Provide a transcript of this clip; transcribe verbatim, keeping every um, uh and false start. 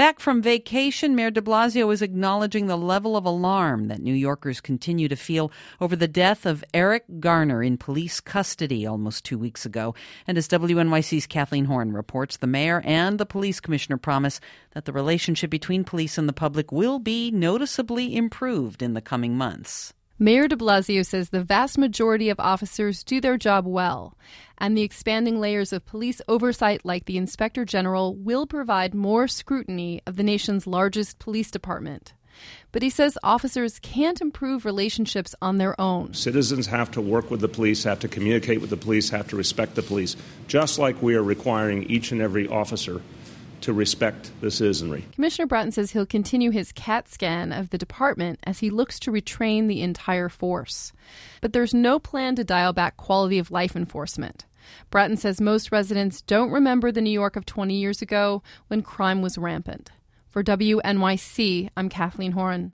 Back from vacation, Mayor de Blasio is acknowledging the level of alarm that New Yorkers continue to feel over the death of Eric Garner in police custody almost two weeks ago. And as W N Y C's Kathleen Horn reports, the mayor and the police commissioner promise that the relationship between police and the public will be noticeably improved in the coming months. Mayor de Blasio says the vast majority of officers do their job well, and the expanding layers of police oversight like the Inspector General will provide more scrutiny of the nation's largest police department. But he says officers can't improve relationships on their own. Citizens have to work with the police, have to communicate with the police, have to respect the police, just like we are requiring each and every officer to respect the citizenry. Commissioner Bratton says he'll continue his CAT scan of the department as he looks to retrain the entire force. But there's no plan to dial back quality of life enforcement. Bratton says most residents don't remember the New York of twenty years ago when crime was rampant. For W N Y C, I'm Kathleen Horn.